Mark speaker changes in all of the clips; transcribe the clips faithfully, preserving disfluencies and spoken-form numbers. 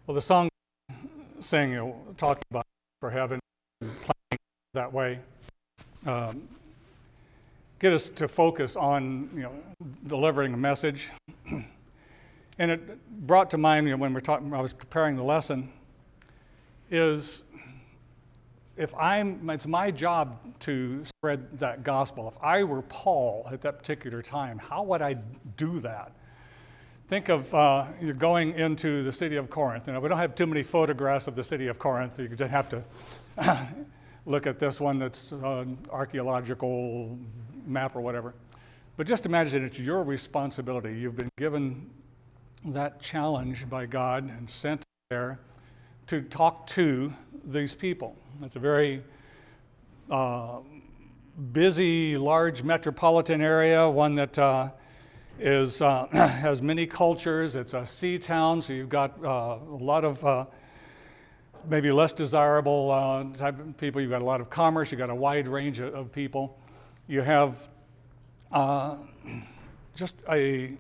Speaker 1: Well, the song sing, you know, talking about for heaven, playing that way, um, get us to focus on, you know, delivering a message. And it brought to mind, you know, when we're talking, I was preparing the lesson, is if I'm, it's my job to spread that gospel. If I were Paul at that particular time, how would I do that? Think of uh, you're going into the city of Corinth. You know, we don't have too many photographs of the city of Corinth. You just have to look at this one that's an archaeological map or whatever. But just imagine it's your responsibility. You've been given that challenge by God and sent there to talk to these people. It's a very uh, busy, large metropolitan area, one that uh, is uh, has many cultures. It's a sea town, so you've got uh, a lot of uh, maybe less desirable uh, type of people. You've got a lot of commerce. You've got a wide range of, of people. You have uh, just a,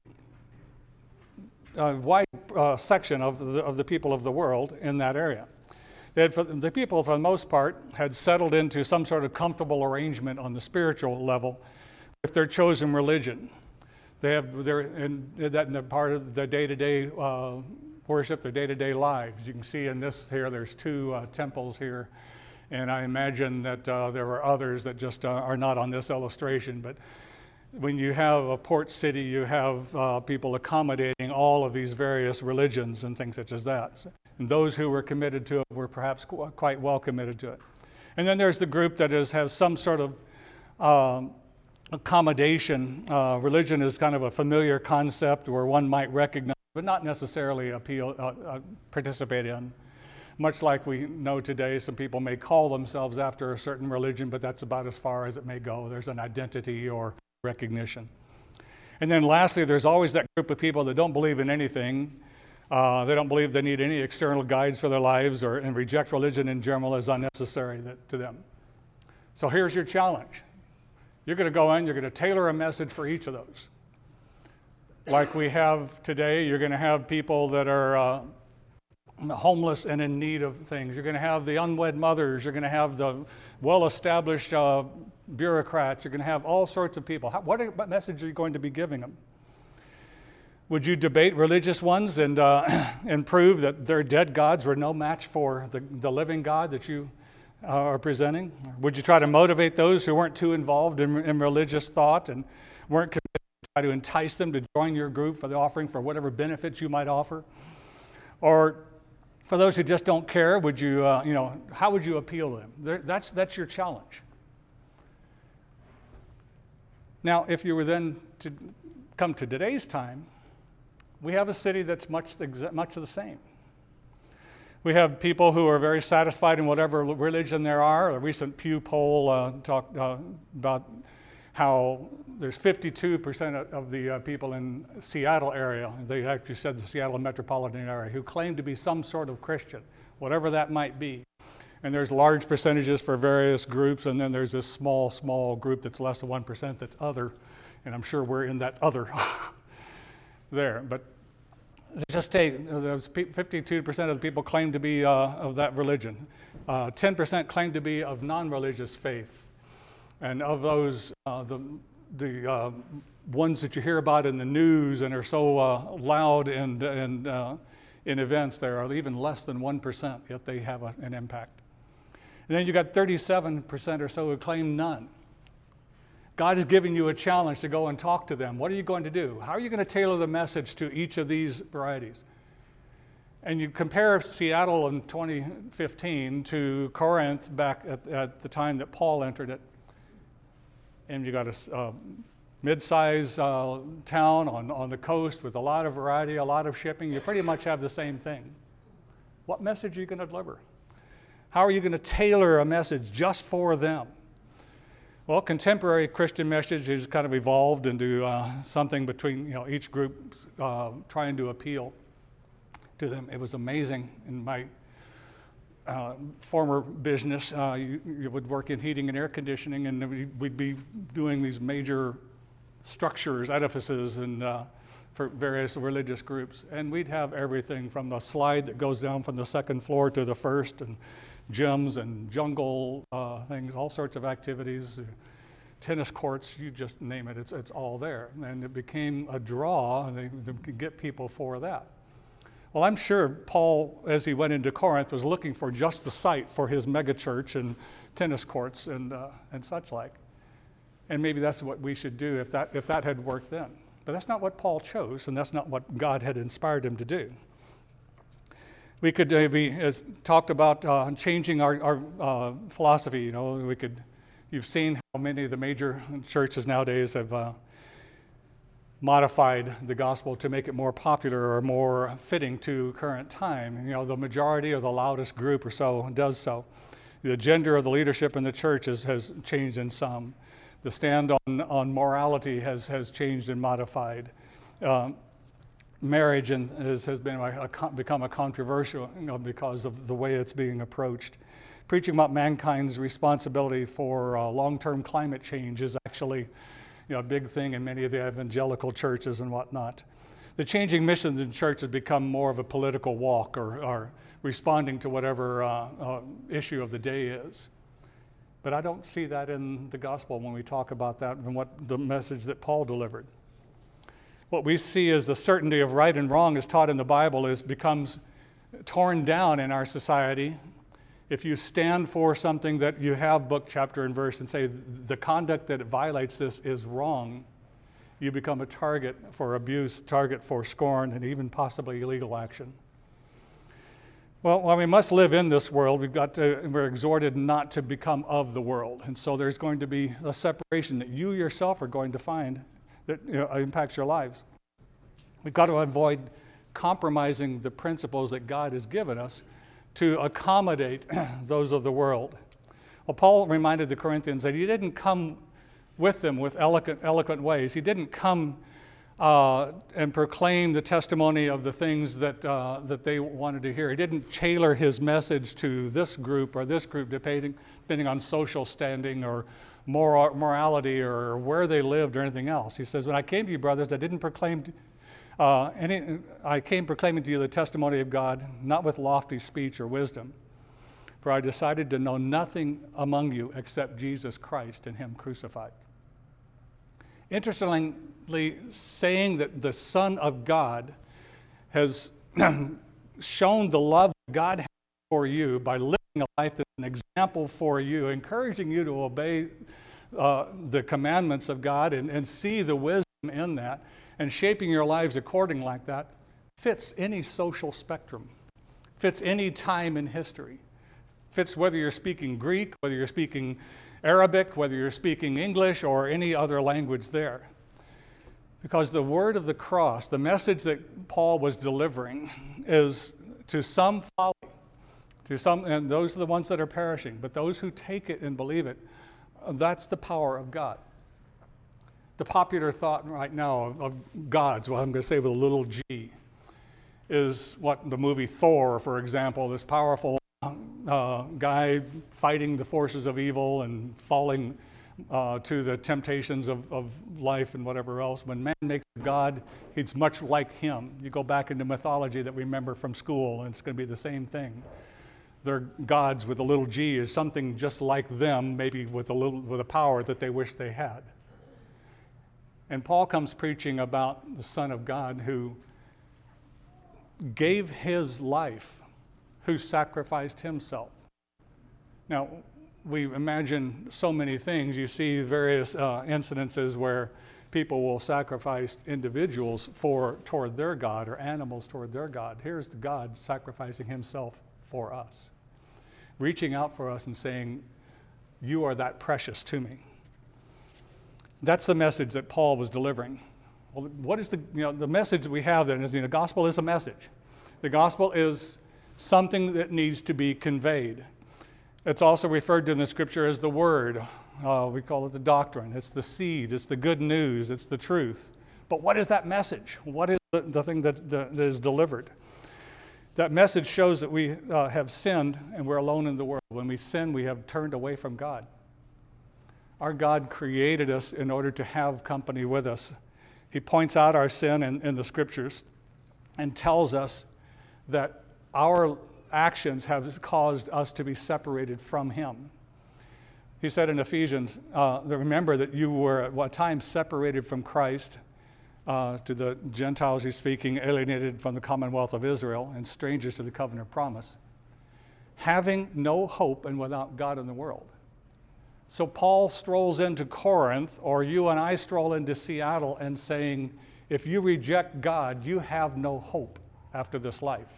Speaker 1: a wide uh, section of the, of the people of the world in that area. They had, for, the people, for the most part, had settled into some sort of comfortable arrangement on the spiritual level with their chosen religion. They have they're in that in the part of the day-to-day uh, worship, their day-to-day lives. You can see in this here, there's two uh, temples here, and I imagine that uh, there are others that just uh, are not on this illustration. But when you have a port city, you have uh, people accommodating all of these various religions and things such as that. And those who were committed to it were perhaps qu- quite well committed to it. And then there's the group that is has some sort of um, accommodation. Uh, religion is kind of a familiar concept where one might recognize, but not necessarily appeal, uh, uh, participate in. Much like we know today, some people may call themselves after a certain religion, but that's about as far as it may go. There's an identity or recognition. And then lastly, there's always that group of people that don't believe in anything. Uh, they don't believe they need any external guides for their lives, or and reject religion in general as unnecessary that, to them. So here's your challenge. You're going to go in, you're going to tailor a message for each of those. Like we have today, you're going to have people that are uh, homeless and in need of things. You're going to have the unwed mothers. You're going to have the well-established uh, bureaucrats. You're going to have all sorts of people. How, what, what message are you going to be giving them? Would you debate religious ones and uh, and prove that their dead gods were no match for the, the living God that you uh, are presenting? Would you try to motivate those who weren't too involved in, in religious thought and weren't committed to try to entice them to join your group for the offering for whatever benefits you might offer? Or for those who just don't care, would you, uh, you know, how would you appeal to them? There, that's that's your challenge. Now, if you were then to come to today's time, we have a city that's much the, much the same. We have people who are very satisfied in whatever religion there are. A recent Pew poll uh, talked uh, about how there's fifty-two percent of the uh, people in Seattle area, they actually said the Seattle metropolitan area, who claim to be some sort of Christian, whatever that might be. And there's large percentages for various groups, and then there's this small, small group that's less than one percent that's other, and I'm sure we're in that other there. But just take, those fifty-two percent of the people claim to be uh, of that religion. Uh, ten percent claim to be of non-religious faith. And of those, uh, the the uh, ones that you hear about in the news and are so uh, loud and, and uh, in events, there are even less than one percent, yet they have a, an impact. And then you got thirty-seven percent or so who claim none. God is giving you a challenge to go and talk to them. What are you going to do? How are you going to tailor the message to each of these varieties? And you compare Seattle in twenty fifteen to Corinth back at, at the time that Paul entered it. And you got a uh, mid-sized uh, town on, on the coast with a lot of variety, a lot of shipping. You pretty much have the same thing. What message are you going to deliver? How are you going to tailor a message just for them? Well, contemporary Christian message has kind of evolved into uh, something between, you know, each group uh, trying to appeal to them. It was amazing in my uh, former business. Uh, you, you would work in heating and air conditioning, and we'd be doing these major structures, edifices, and uh, for various religious groups. And we'd have everything from the slide that goes down from the second floor to the first, and gyms and jungle uh, things, all sorts of activities, tennis courts, you just name it, it's, it's all there. And it became a draw, and they, they could get people for that. Well, I'm sure Paul, as he went into Corinth, was looking for just the site for his megachurch and tennis courts and uh, and such like. And maybe that's what we should do if that if that had worked then. But that's not what Paul chose, and that's not what God had inspired him to do. We could maybe as talked about uh, changing our, our uh, philosophy. You know, we could. You've seen how many of the major churches nowadays have uh, modified the gospel to make it more popular or more fitting to current time. You know, the majority or the loudest group or so does so. The gender of the leadership in the church is, has changed in some. The stand on, on morality has, has changed and modified. Um, marriage and has, has been a, a, become a controversial, you know, because of the way it's being approached. Preaching about mankind's responsibility for uh, long-term climate change is actually, you know, a big thing in many of the evangelical churches and whatnot. The changing mission of the church has become more of a political walk, or, or responding to whatever uh, uh, issue of the day is. But I don't see that in the gospel when we talk about that and what the message that Paul delivered. What we see is the certainty of right and wrong as taught in the Bible is becomes torn down in our society. If you stand for something that you have book, chapter, and verse and say the conduct that violates this is wrong, you become a target for abuse, target for scorn, and even possibly illegal action. Well, while we must live in this world, we've got to, we're exhorted not to become of the world. And so there's going to be a separation that you yourself are going to find that, you know, impacts your lives. We've got to avoid compromising the principles that God has given us to accommodate those of the world. Well, Paul reminded the Corinthians that he didn't come with them with eloquent, eloquent ways. He didn't come uh, and proclaim the testimony of the things that uh, that they wanted to hear. He didn't tailor his message to this group or this group, depending, depending on social standing or moral, morality or where they lived or anything else. He says, when I came to you, brothers, I didn't proclaim uh, any, I came proclaiming to you the testimony of God, not with lofty speech or wisdom. For I decided to know nothing among you except Jesus Christ and him crucified. Interestingly, saying that the Son of God has shown the love God has for you by living a life that's an example for you, encouraging you to obey uh, the commandments of God and, and see the wisdom in that, and shaping your lives according like that, fits any social spectrum, fits any time in history. Fits whether you're speaking Greek, whether you're speaking Arabic, whether you're speaking English or any other language there. Because the word of the cross, the message that Paul was delivering, is to some folly, to some, and those are the ones that are perishing, but those who take it and believe it, that's the power of God. The popular thought right now of, of gods, well, I'm going to say with a little g, is what the movie Thor, for example, this powerful Uh, guy fighting the forces of evil and falling uh, to the temptations of, of life and whatever else. When man makes a God, he's much like him. You go back into mythology that we remember from school, and it's going to be the same thing. Their gods with a little g is something just like them, maybe with a little with a power that they wish they had. And Paul comes preaching about the Son of God who gave his life, who sacrificed himself. Now, we imagine so many things. You see various uh, incidences where people will sacrifice individuals for toward their God or animals toward their God. Here's the God sacrificing himself for us, reaching out for us and saying, you are that precious to me. That's the message that Paul was delivering. Well, what is the, you know, the message we have then is, you know, the gospel is a message. The gospel is something that needs to be conveyed. It's also referred to in the scripture as the word. Uh, we call it the doctrine. It's the seed. It's the good news. It's the truth. But what is that message? What is the, the thing that, that is delivered? That message shows that we uh, have sinned and we're alone in the world. When we sin, we have turned away from God. Our God created us in order to have company with us. he points out our sin in, in the scriptures and tells us that our actions have caused us to be separated from him. He said in Ephesians, uh, remember that you were at one time separated from Christ, uh, to the Gentiles he's speaking, alienated from the commonwealth of Israel and strangers to the covenant of promise, having no hope and without God in the world. So Paul strolls into Corinth, or you and I stroll into Seattle and saying, if you reject God, you have no hope after this life.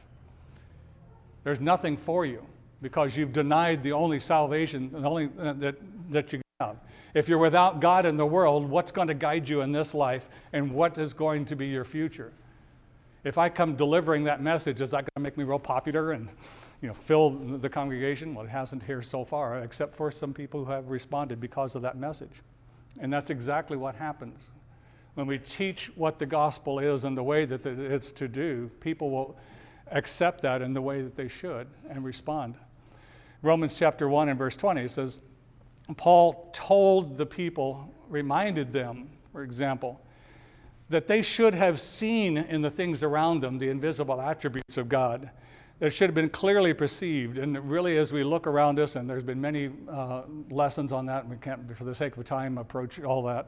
Speaker 1: There's nothing for you because you've denied the only salvation the only, uh, that, that you have. If you're without God in the world, what's going to guide you in this life and what is going to be your future? If I come delivering that message, is that going to make me real popular and you know, fill the congregation? Well, it hasn't here so far, except for some people who have responded because of that message. And that's exactly what happens. When we teach what the gospel is and the way that it's to do, people will accept that in the way that they should and respond. Romans chapter one and verse twenty says, Paul told the people, reminded them, for example, that they should have seen in the things around them the invisible attributes of God. That should have been clearly perceived. And really, as we look around us, and there's been many uh, lessons on that, and we can't, for the sake of time, approach all that.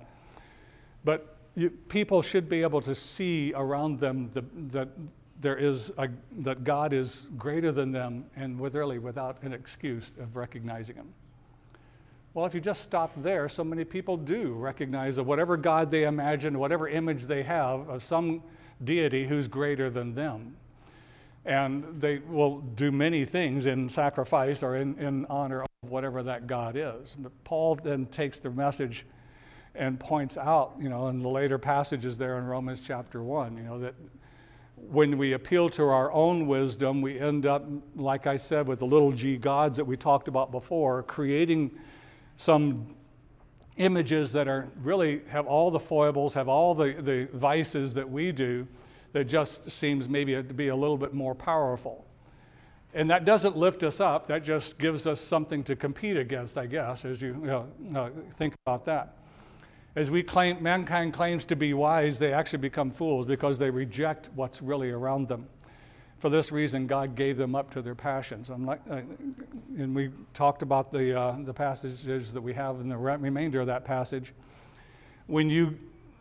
Speaker 1: But you, people should be able to see around them the, that there is a, that God is greater than them, and with really without an excuse of recognizing him. Well, if you just stop there, so many people do recognize that whatever God they imagine, whatever image they have of some deity who's greater than them. And they will do many things in sacrifice or in, in honor of whatever that God is. But Paul then takes the message and points out, you know, in the later passages there in Romans chapter one, you know, that when we appeal to our own wisdom, we end up, like I said, with the little g gods that we talked about before, creating some images that are really have all the foibles, have all the, the vices that we do, that just seems maybe to be a little bit more powerful. And that doesn't lift us up, that just gives us something to compete against, I guess, as you, you know, uh, think about that. As we claim, mankind claims to be wise, they actually become fools because they reject what's really around them. For this reason, God gave them up to their passions. I'm like, uh, and we talked about the uh, the passages that we have in the remainder of that passage. When you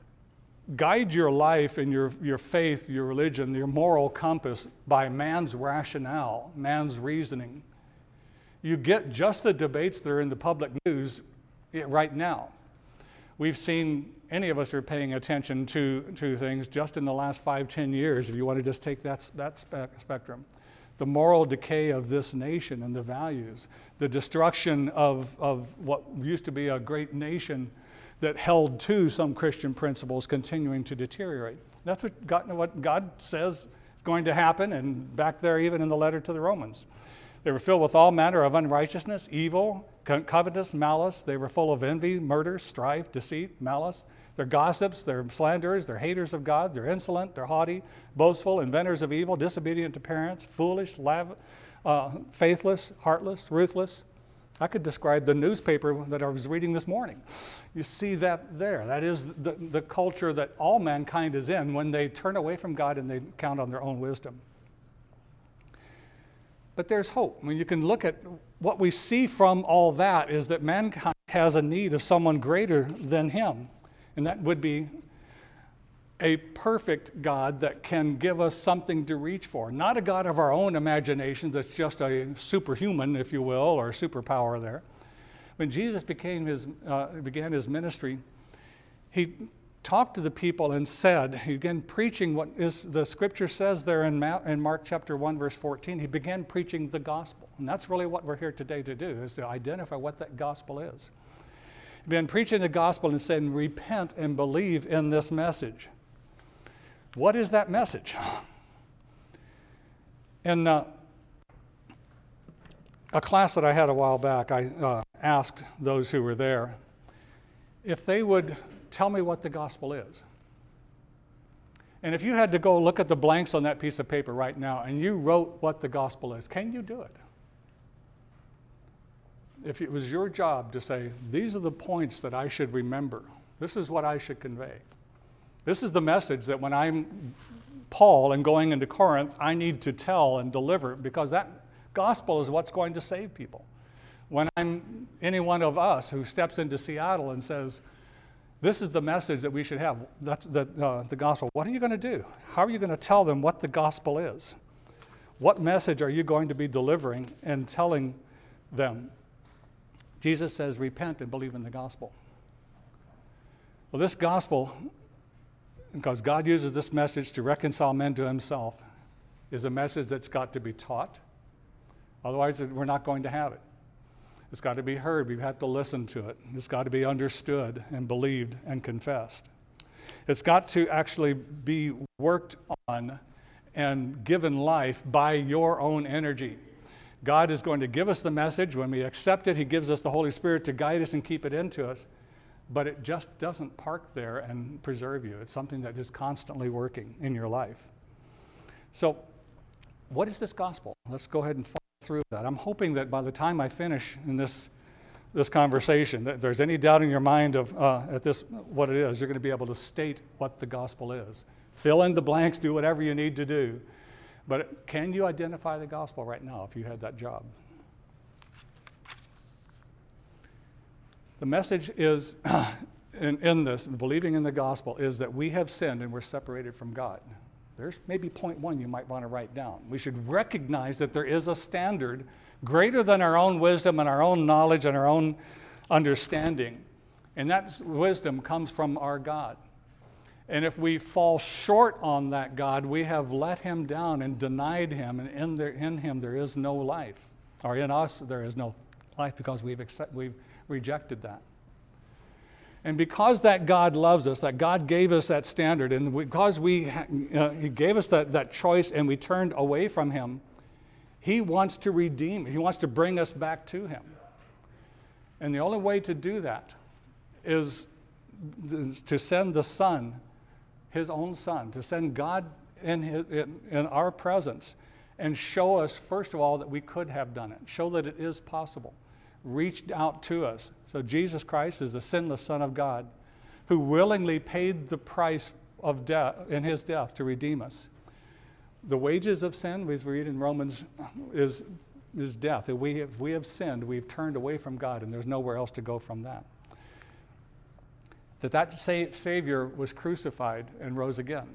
Speaker 1: guide your life and your, your faith, your religion, your moral compass by man's rationale, man's reasoning, you get just the debates that are in the public news right now. We've seen, any of us who are paying attention to, to things just in the last five, ten years, if you want to just take that, that spe- spectrum, the moral decay of this nation and the values, the destruction of, of what used to be a great nation that held to some Christian principles continuing to deteriorate. That's what God, what God says is going to happen, and back there even in the letter to the Romans. They were filled with all manner of unrighteousness, evil, co- covetous, malice. They were full of envy, murder, strife, deceit, malice. They're gossips, they're slanderers, they're haters of God, they're insolent, they're haughty, boastful, inventors of evil, disobedient to parents, foolish, lav- uh, faithless, heartless, ruthless. I could describe the newspaper that I was reading this morning. You see that there. That is the, the culture that all mankind is in when they turn away from God and they count on their own wisdom. But there's hope. I mean, you can look at what we see from all that is that mankind has a need of someone greater than him. And that would be a perfect God that can give us something to reach for. Not a God of our own imagination that's just a superhuman, if you will, or a superpower there. When Jesus became his, uh, began his ministry, he talked to the people and said, he began preaching what is the scripture says there in, Ma- in Mark chapter one, verse fourteen. He began preaching the gospel. And that's really what we're here today to do, is to identify what that gospel is. He began preaching the gospel and saying, repent and believe in this message. What is that message? In uh, a class that I had a while back, I uh, asked those who were there if they would tell me what the gospel is. And if you had to go look at the blanks on that piece of paper right now and you wrote what the gospel is, can you do it? If it was your job to say, these are the points that I should remember, this is what I should convey, This is the message that when I'm Paul and going into Corinth, I need to tell and deliver, because that gospel is what's going to save people. When I'm any one of us who steps into Seattle and says, this is the message that we should have, that's the, uh, the gospel, what are you going to do? How are you going to tell them what the gospel is? What message are you going to be delivering and telling them? Jesus says, repent and believe in the gospel. Well, this gospel, because God uses this message to reconcile men to himself, is a message that's got to be taught. Otherwise, we're not going to have it. It's got to be heard. We've had to listen to it. It's got to be understood and believed and confessed. It's got to actually be worked on and given life by your own energy. God is going to give us the message. When we accept it, he gives us the Holy Spirit to guide us and keep it into us. But it just doesn't park there and preserve you. It's something that is constantly working in your life. So, what is this gospel? Let's go ahead and follow through that. I'm hoping that by the time I finish in this this conversation, that if there's any doubt in your mind of uh, at this what it is, you're going to be able to state what the gospel is. Fill in the blanks, do whatever you need to do. But can you identify the gospel right now if you had that job? The message is, in, in this, believing in the gospel, is that we have sinned and we're separated from God. There's maybe point one you might want to write down. We should recognize that there is a standard greater than our own wisdom and our own knowledge and our own understanding. And that wisdom comes from our God. And if we fall short on that God, we have let him down and denied him, and in, there, in him there is no life. Or in us there is no life because we've, accept, we've rejected that. And because that God loves us, that God gave us that standard, and because we, uh, he gave us that, that choice and we turned away from him, he wants to redeem, he wants to bring us back to him. And the only way to do that is to send the Son, his own Son, to send God in, his, in, in our presence and show us, first of all, that we could have done it, show that it is possible, reached out to us. So Jesus Christ is the sinless Son of God who willingly paid the price of death in his death to redeem us. The wages of sin, as we read in Romans, is, is death. If we, have, we have sinned, we've turned away from God, and there's nowhere else to go from that. That that sa- Savior was crucified and rose again,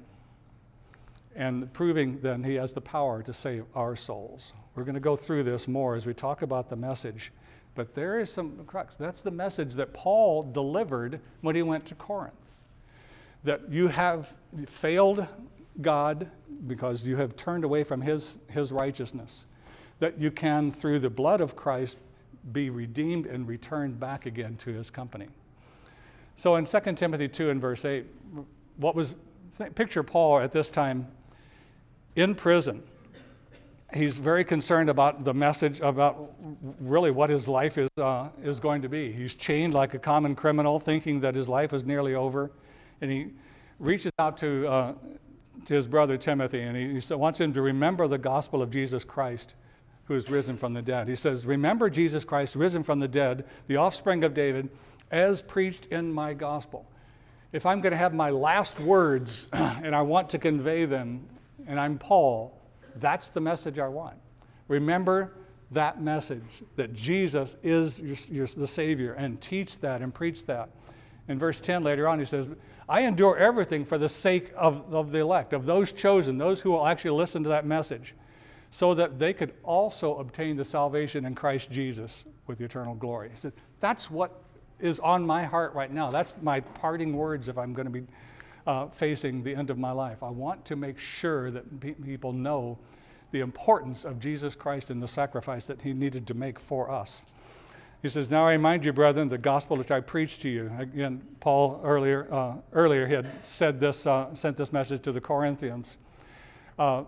Speaker 1: and proving then he has the power to save our souls. We're going to go through this more as we talk about the message, but there is some crux. That's the message that Paul delivered when he went to Corinth. That you have failed God because you have turned away from his, his righteousness. That you can, through the blood of Christ, be redeemed and returned back again to his company. So in Second Timothy two and verse eight, what was, picture Paul at this time in prison. He's very concerned about the message, about really what his life is, uh, is going to be. He's chained like a common criminal, thinking that his life is nearly over. And he reaches out to, uh, to his brother Timothy, and he, he wants him to remember the gospel of Jesus Christ, who is risen from the dead. He says, remember Jesus Christ, risen from the dead, the offspring of David, as preached in my gospel. If I'm going to have my last words and I want to convey them, and I'm Paul, that's the message I want. Remember that message, that Jesus is your, your, the Savior, and teach that and preach that. In verse ten later on, he says, I endure everything for the sake of, of the elect, of those chosen, those who will actually listen to that message, so that they could also obtain the salvation in Christ Jesus with eternal glory. He said, that's what is on my heart right now. That's my parting words if I'm going to be uh, facing the end of my life. I want to make sure that pe- people know the importance of Jesus Christ and the sacrifice that he needed to make for us. He says, now I remind you, brethren, the gospel which I preached to you. Again, Paul earlier uh, earlier he had said this, uh, sent this message to the Corinthians. Uh,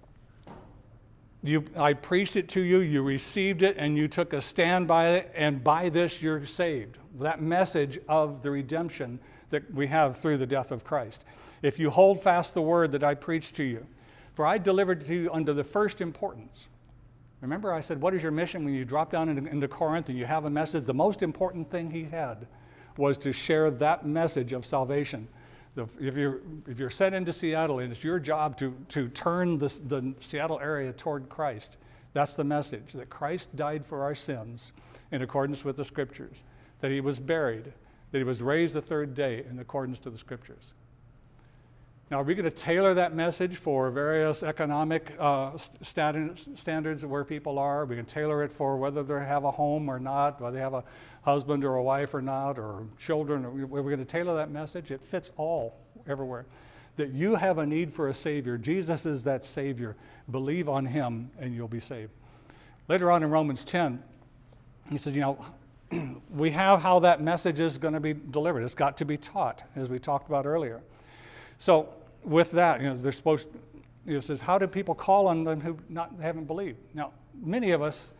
Speaker 1: You, I preached it to you, you received it, and you took a stand by it, and by this you're saved. That message of the redemption that we have through the death of Christ. If you hold fast the word that I preached to you, for I delivered to you under the first importance. Remember I said, what is your mission when you drop down into, into Corinth and you have a message? The most important thing he had was to share that message of salvation, The, if you're if you're sent into Seattle and it's your job to to turn this, the Seattle area toward Christ, that's the message, that Christ died for our sins in accordance with the Scriptures, that he was buried, that he was raised the third day in accordance to the Scriptures. Now, are we going to tailor that message for various economic uh, standards, standards of where people are? We can tailor it for whether they have a home or not, whether they have a husband or a wife or not, or children. Are we going to tailor that message? It fits all, everywhere. That you have a need for a Savior. Jesus is that Savior. Believe on him and you'll be saved. Later on in Romans ten, he says, you know, we have how that message is going to be delivered. It's got to be taught, as we talked about earlier. So with that, you know, they're supposed, you know, it says, how do people call on them who not haven't believed? Now, many of us,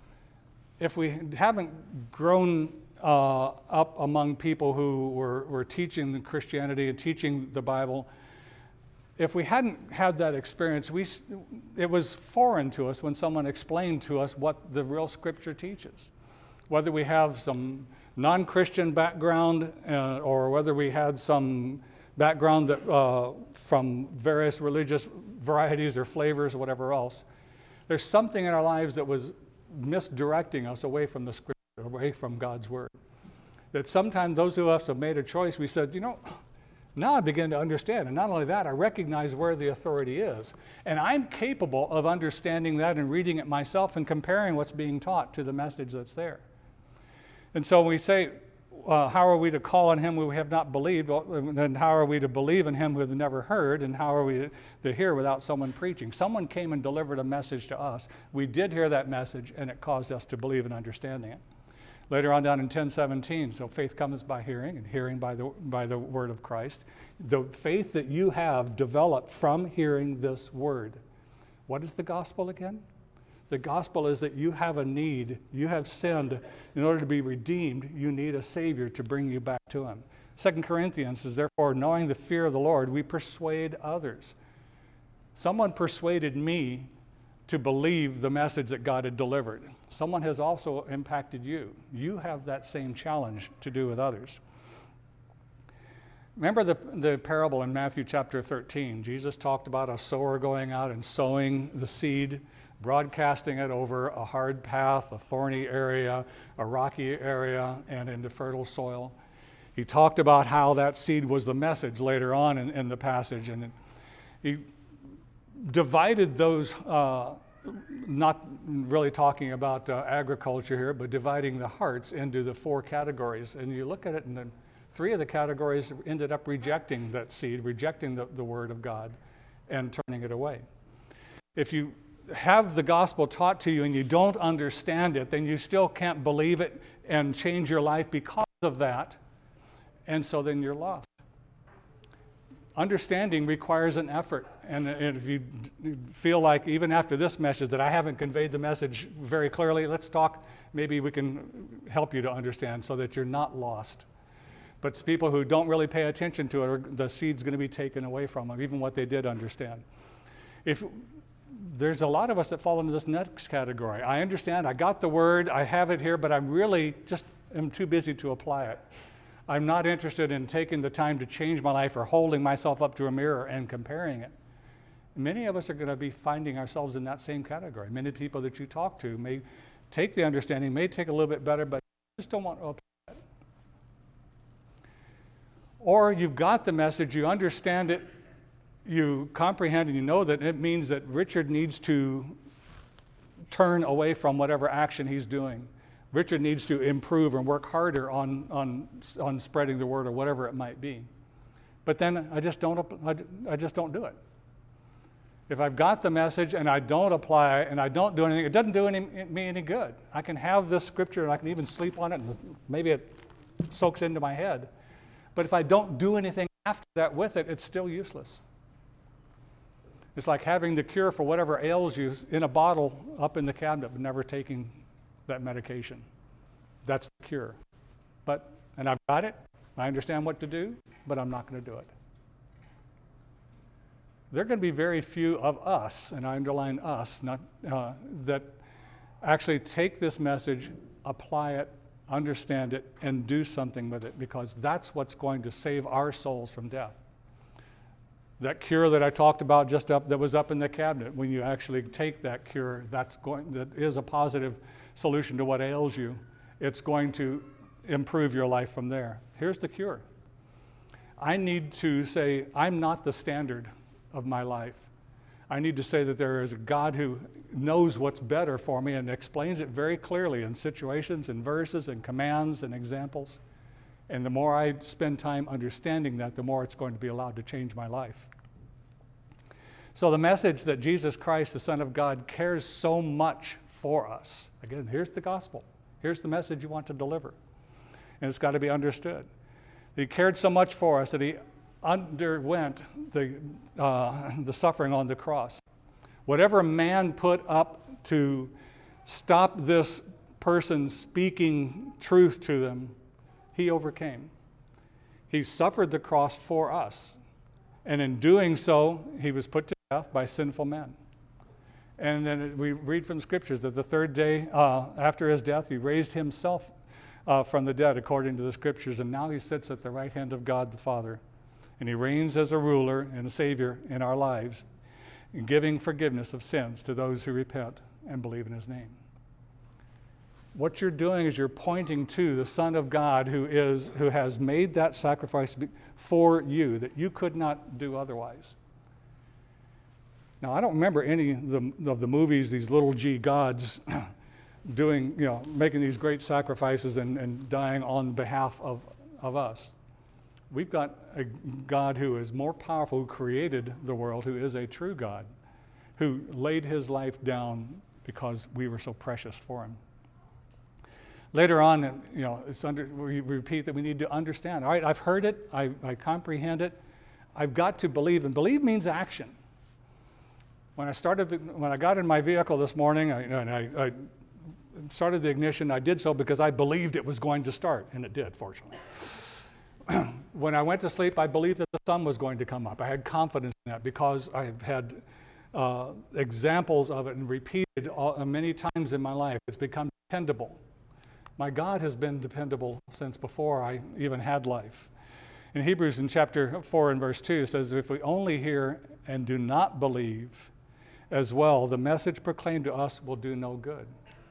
Speaker 1: if we haven't grown uh, up among people who were, were teaching Christianity and teaching the Bible, if we hadn't had that experience, we it was foreign to us when someone explained to us what the real Scripture teaches. Whether we have some non-Christian background uh, or whether we had some background that, uh, from various religious varieties or flavors or whatever else, there's something in our lives that was misdirecting us away from the Scripture, away from God's Word. That sometimes those of us have made a choice, we said, you know, now I begin to understand. And not only that, I recognize where the authority is. And I'm capable of understanding that and reading it myself and comparing what's being taught to the message that's there. And so we say, Uh, how are we to call on him who we have not believed? Well, then how are we to believe in him who have never heard? And how are we to hear without someone preaching? Someone came and delivered a message to us. We did hear that message, and it caused us to believe and understanding it. Later on down in ten seventeen, so faith comes by hearing, and hearing by the, by the word of Christ. The faith that you have developed from hearing this word. What is the gospel again? The gospel is that you have a need, you have sinned. In order to be redeemed, you need a Savior to bring you back to him. Second Corinthians says, therefore, knowing the fear of the Lord, we persuade others. Someone persuaded me to believe the message that God had delivered. Someone has also impacted you. You have that same challenge to do with others. Remember the, the parable in Matthew chapter thirteen. Jesus talked about a sower going out and sowing the seed, broadcasting it over a hard path, a thorny area, a rocky area, and into fertile soil. He talked about how that seed was the message later on in, in the passage, and he divided those, uh, not really talking about uh, agriculture here, but dividing the hearts into the four categories. And you look at it, and then three of the categories ended up rejecting that seed, rejecting the, the word of God, and turning it away. If you have the gospel taught to you and you don't understand it, then you still can't believe it and change your life because of that, and so then you're lost. Understanding requires an effort, and if you feel like even after this message that I haven't conveyed the message very clearly, let's talk. Maybe we can help you to understand so that you're not lost. But it's people who don't really pay attention to it, the seed's going to be taken away from them, even what they did understand. If There's a lot of us that fall into this next category. I understand, I got the word, I have it here, but I'm really just am too busy to apply it. I'm not interested in taking the time to change my life or holding myself up to a mirror and comparing it. Many of us are going to be finding ourselves in that same category. Many people that you talk to may take the understanding, may take a little bit better, but just don't want to apply it. Or you've got the message, you understand it, you comprehend and you know that it means that Richard needs to turn away from whatever action he's doing. Richard needs to improve and work harder on, on, on spreading the word or whatever it might be. But then I just don't, I just don't do it. If I've got the message and I don't apply it and I don't do anything, it doesn't do any, me any good. I can have this scripture and I can even sleep on it and maybe it soaks into my head. But if I don't do anything after that with it, it's still useless. It's like having the cure for whatever ails you in a bottle up in the cabinet, but never taking that medication. That's the cure. But, and I've got it, I understand what to do, but I'm not going to do it. There are going to be very few of us, and I underline us, not uh, that actually take this message, apply it, understand it, and do something with it, because that's what's going to save our souls from death. That cure that I talked about just up, that was up in the cabinet, when you actually take that cure, that's going, that is a positive solution to what ails you. It's going to improve your life from there. Here's the cure. I need to say, I'm not the standard of my life. I need to say that there is a God who knows what's better for me and explains it very clearly in situations and verses and commands and examples. And the more I spend time understanding that, the more it's going to be allowed to change my life. So the message that Jesus Christ, the Son of God, cares so much for us. Again, here's the gospel. Here's the message you want to deliver. And it's got to be understood. He cared so much for us that he underwent the, uh, the suffering on the cross. Whatever man put up to stop this person speaking truth to them, he overcame. He suffered the cross for us. And in doing so, he was put to death by sinful men. And then we read from the scriptures that the third day uh, after his death, he raised himself uh, from the dead according to the scriptures. And now he sits at the right hand of God the Father. And he reigns as a ruler and a savior in our lives, giving forgiveness of sins to those who repent and believe in his name. What you're doing is you're pointing to the Son of God who is who has made that sacrifice for you that you could not do otherwise. Now, I don't remember any of the, of the movies, these little g gods doing, you know, making these great sacrifices and, and dying on behalf of, of us. We've got a God who is more powerful, who created the world, who is a true God, who laid his life down because we were so precious for him. Later on, you know, it's under, we repeat that we need to understand. All right, I've heard it, I, I comprehend it, I've got to believe, and believe means action. When I started, the, when I got in my vehicle this morning, I, and I, I started the ignition, I did so because I believed it was going to start, and it did, fortunately. When I went to sleep, I believed that the sun was going to come up. I had confidence in that because I've had uh, examples of it and repeated all, uh, many times in my life. It's become dependable. My God has been dependable since before I even had life. In Hebrews in chapter four and verse two, it says, if we only hear and do not believe as well, the message proclaimed to us will do no good.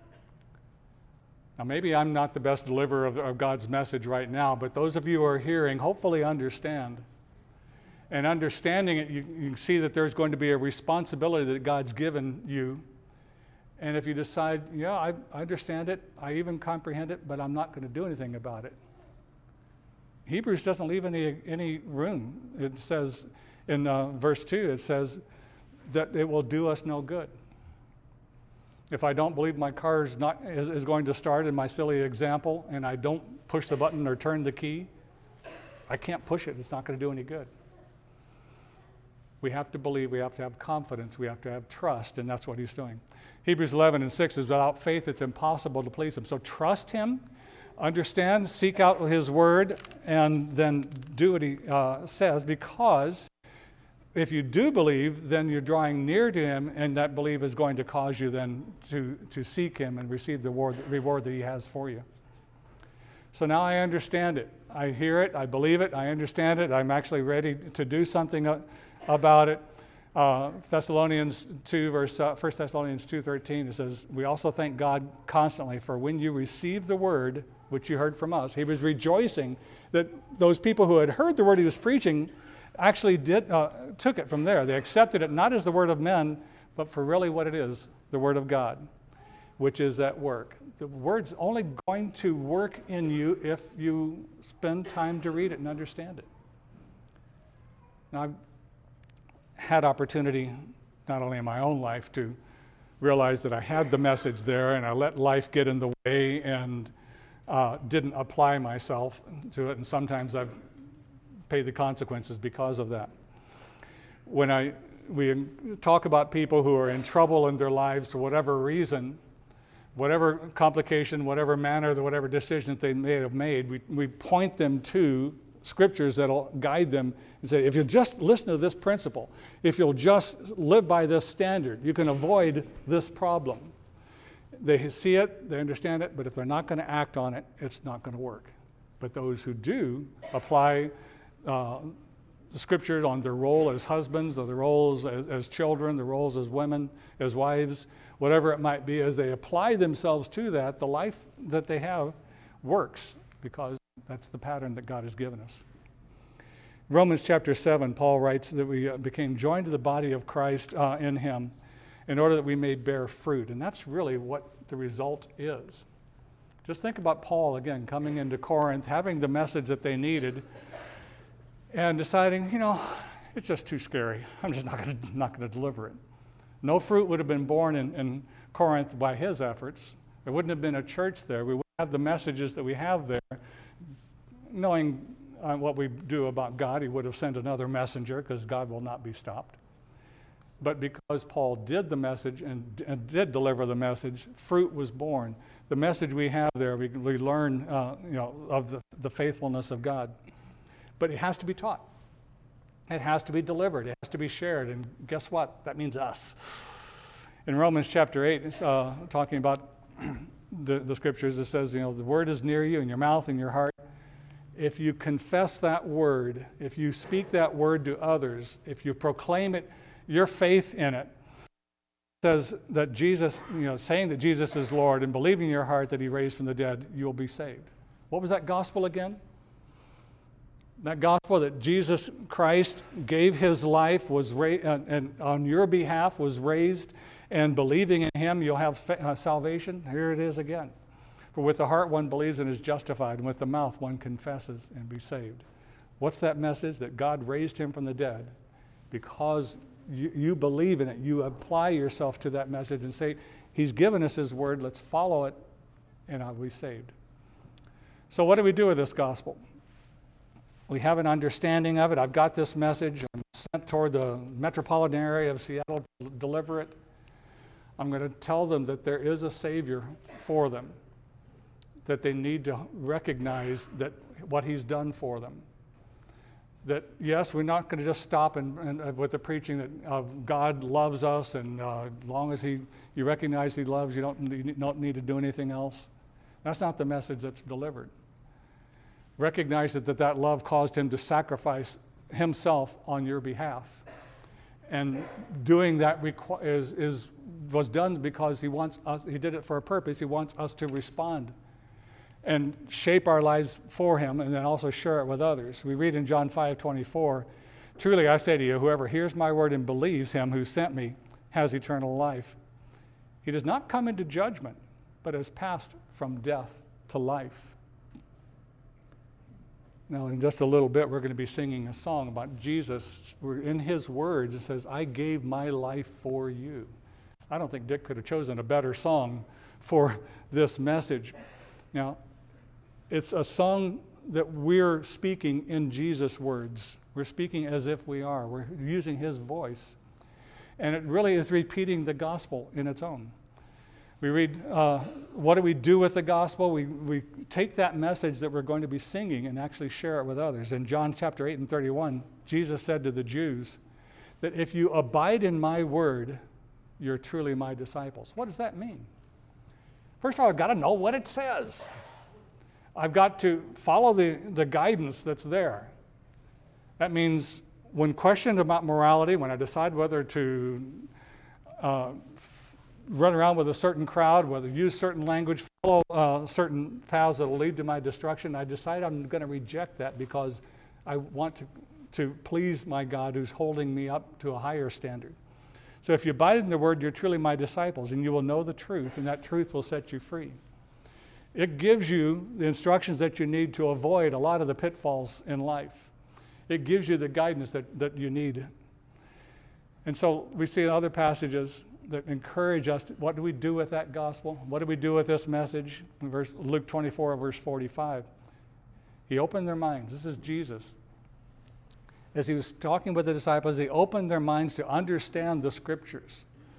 Speaker 1: Now, maybe I'm not the best deliverer of, of God's message right now, but those of you who are hearing hopefully understand. And understanding it, you, you can see that there's going to be a responsibility that God's given you. And if you decide, yeah, I, I understand it, I even comprehend it, but I'm not going to do anything about it. Hebrews doesn't leave any, any room. It says in uh, verse two, it says that it will do us no good. If I don't believe my car is, not, is, is going to start in my silly example, and I don't push the button or turn the key, I can't push it. It's not going to do any good. We have to believe, we have to have confidence, we have to have trust, and that's what he's doing. Hebrews eleven and six is without faith it's impossible to please him. So trust him, understand, seek out his word, and then do what he uh, says, because if you do believe, then you're drawing near to him, and that belief is going to cause you then to, to seek him and receive the reward, reward that he has for you. So now I understand it. I hear it, I believe it, I understand it, I'm actually ready to do something about it. Uh, Thessalonians two, verse uh, First Thessalonians two thirteen, it says, we also thank God constantly for when you received the word, which you heard from us. He was rejoicing that those people who had heard the word he was preaching actually did uh, took it from there. They accepted it not as the word of men, but for really what it is, the word of God, which is at work. The word's only going to work in you if you spend time to read it and understand it. Now, I've had opportunity, not only in my own life, to realize that I had the message there and I let life get in the way and uh, didn't apply myself to it, and sometimes I've paid the consequences because of that. When I we talk about people who are in trouble in their lives for whatever reason, whatever complication, whatever manner, whatever decision they may have made, we, we point them to scriptures that'll guide them and say, if you just listen to this principle, if you'll just live by this standard, you can avoid this problem. They see it, they understand it, but if they're not going to act on it, it's not going to work. But those who do apply uh, the scriptures on their role as husbands, or their roles as, as children, their roles as women, as wives, whatever it might be. As they apply themselves to that, the life that they have works, because that's the pattern that God has given us. Romans chapter seven, Paul writes that we became joined to the body of Christ uh, in him in order that we may bear fruit. And that's really what the result is. Just think about Paul, again, coming into Corinth, having the message that they needed, and deciding, you know, it's just too scary. I'm just not going to not going to deliver it. No fruit would have been born in, in Corinth by his efforts. There wouldn't have been a church there. We wouldn't have the messages that we have there. Knowing uh, what we do about God, he would have sent another messenger, because God will not be stopped. But because Paul did the message and, and did deliver the message, fruit was born. The message we have there, we, we learn uh, you know, of the, the faithfulness of God. But it has to be taught. It has to be delivered. It has to be shared. And guess what? That means us. In Romans chapter eight, it's uh, talking about the, the scriptures. It says, you know, the word is near you, in your mouth, in your heart. If you confess that word, if you speak that word to others, if you proclaim it, your faith in it, says that Jesus, you know, saying that Jesus is Lord and believing in your heart that he raised from the dead, you will be saved. What was that gospel again? That gospel that Jesus Christ gave his life, was ra- and, and on your behalf was raised, and believing in him you'll have fa- uh, salvation. Here it is again. For with the heart one believes and is justified, and with the mouth one confesses and be saved. What's that message? That God raised him from the dead. Because you, you believe in it, you apply yourself to that message and say, he's given us his word, let's follow it, and I'll be saved. So what do we do with this gospel? We have an understanding of it. I've got this message. I'm sent toward the metropolitan area of Seattle to deliver it. I'm going to tell them that there is a Savior for them, that they need to recognize that what he's done for them. That, yes, we're not going to just stop and, and uh, with the preaching that uh, God loves us, and uh, as long as he, you recognize he loves you, don't need, you don't need to do anything else. That's not the message that's delivered. Recognize that, that that love caused him to sacrifice himself on your behalf. And doing that requ- is, is, was done because he wants us, he did it for a purpose. He wants us to respond and shape our lives for him, and then also share it with others. We read in John five twenty-four, truly I say to you, whoever hears my word and believes him who sent me has eternal life. He does not come into judgment, but has passed from death to life. Now, in just a little bit, we're going to be singing a song about Jesus. We're in his words, it says, I gave my life for you. I don't think Dick could have chosen a better song for this message. Now, it's a song that we're speaking in Jesus' words. We're speaking as if we are. We're using his voice. And it really is repeating the gospel in its own. We read, uh, what do we do with the gospel? We, we take that message that we're going to be singing and actually share it with others. In John chapter eight and thirty-one, Jesus said to the Jews that if you abide in my word, you're truly my disciples. What does that mean? First of all, I've got to know what it says. I've got to follow the, the guidance that's there. That means when questioned about morality, when I decide whether to uh, f- run around with a certain crowd, whether use certain language, follow uh, certain paths that will lead to my destruction, I decide I'm going to reject that because I want to, to please my God who's holding me up to a higher standard. So if you abide in the word, you're truly my disciples, and you will know the truth, and that truth will set you free. It gives you the instructions that you need to avoid a lot of the pitfalls in life. It gives you the guidance that, that you need. And so we see in other passages that encourage us, to, what do we do with that gospel? What do we do with this message? In verse, Luke twenty-four, verse forty-five. He opened their minds. This is Jesus. As he was talking with the disciples, he opened their minds to understand the scriptures.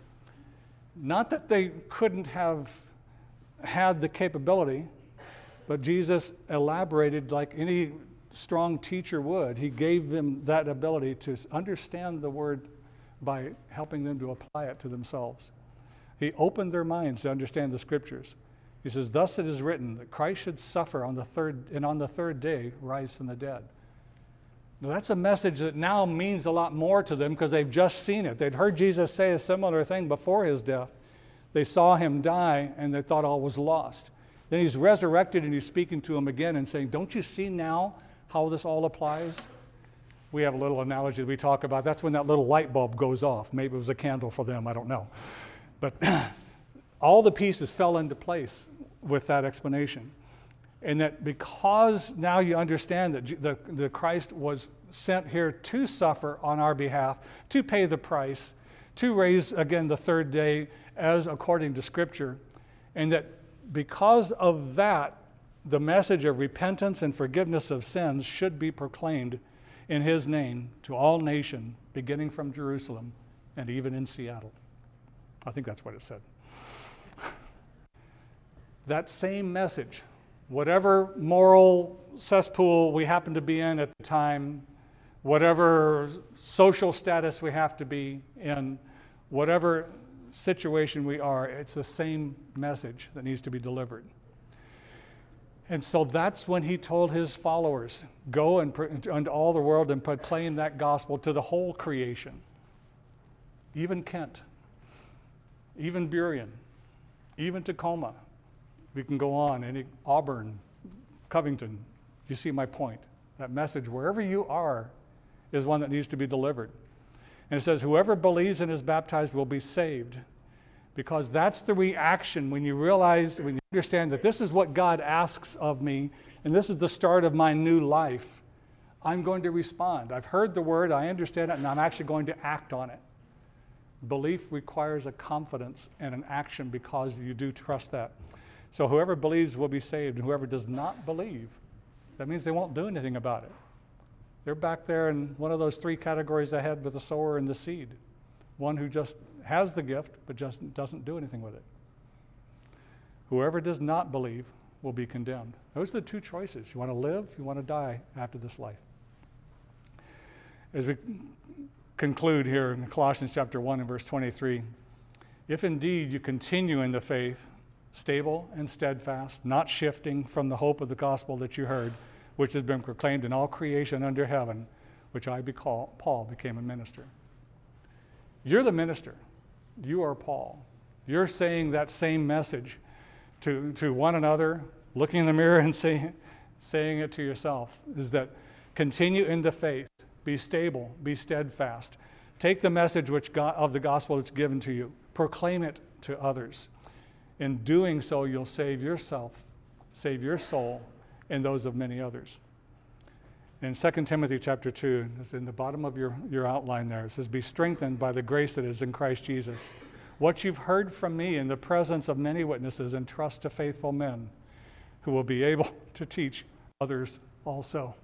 Speaker 1: Not that they couldn't have had the capability, but Jesus elaborated like any strong teacher would. He gave them that ability to understand the word by helping them to apply it to themselves. He opened their minds to understand the scriptures. He says, thus it is written that Christ should suffer on the third, and on the third day rise from the dead. Now, that's a message that now means a lot more to them because they've just seen it. They'd heard Jesus say a similar thing before his death. They saw him die, and they thought all was lost. Then he's resurrected, and he's speaking to them again and saying, don't you see now how this all applies? We have a little analogy that we talk about. That's when that little light bulb goes off. Maybe it was a candle for them, I don't know. But all the pieces fell into place with that explanation. And that because now you understand that the, the Christ was sent here to suffer on our behalf, to pay the price, to raise again the third day as according to Scripture, and that because of that, the message of repentance and forgiveness of sins should be proclaimed in his name to all nations, beginning from Jerusalem and even in Seattle. I think that's what it said. That same message, whatever moral cesspool we happen to be in at the time, whatever social status we have to be in, whatever situation we are, it's the same message that needs to be delivered. And so that's when he told his followers, go and into all the world and proclaim that gospel to the whole creation. Even Kent, even Burien, even Tacoma. We can go on, any Auburn, Covington. You see my point. That message, wherever you are, is one that needs to be delivered. And it says, whoever believes and is baptized will be saved. Because that's the reaction when you realize, when you understand that this is what God asks of me, and this is the start of my new life, I'm going to respond. I've heard the word, I understand it, and I'm actually going to act on it. Belief requires a confidence and an action because you do trust that. So whoever believes will be saved, and whoever does not believe, that means they won't do anything about it. They're back there in one of those three categories I had with the sower and the seed. One who just has the gift, but just doesn't do anything with it. Whoever does not believe will be condemned. Those are the two choices. You want to live, you want to die after this life. As we conclude here in Colossians chapter one and verse twenty-three, if indeed you continue in the faith, stable and steadfast, not shifting from the hope of the gospel that you heard, which has been proclaimed in all creation under heaven, which I, becall, Paul, became a minister. You're the minister. You are Paul. You're saying that same message to, to one another, looking in the mirror and say, saying it to yourself, is that continue in the faith, be stable, be steadfast. Take the message which God, of the gospel that's given to you, proclaim it to others. In doing so, you'll save yourself, save your soul, and those of many others. In Second Timothy chapter two, it's in the bottom of your, your outline there, it says, be strengthened by the grace that is in Christ Jesus. What you've heard from me in the presence of many witnesses, entrust to faithful men who will be able to teach others also.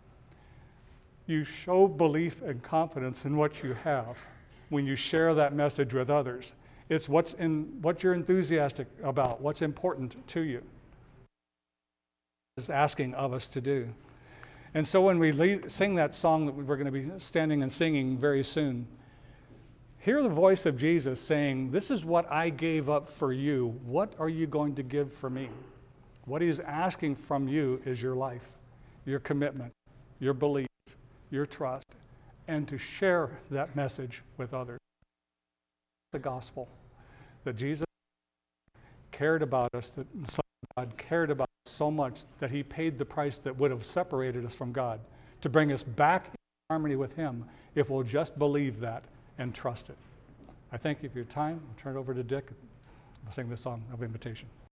Speaker 1: You show belief and confidence in what you have when you share that message with others. It's what's in what you're enthusiastic about, what's important to you. Is asking of us to do. And so when we lead, sing that song that we're going to be standing and singing very soon, hear the voice of Jesus saying, this is what I gave up for you. What are you going to give for me? What he's asking from you is your life, your commitment, your belief, your trust, and to share that message with others. The gospel, that Jesus cared about us, that God cared about us so much that he paid the price that would have separated us from God to bring us back in harmony with him if we'll just believe that and trust it. I thank you for your time. I'll turn it over to Dick. I'll sing this song of invitation.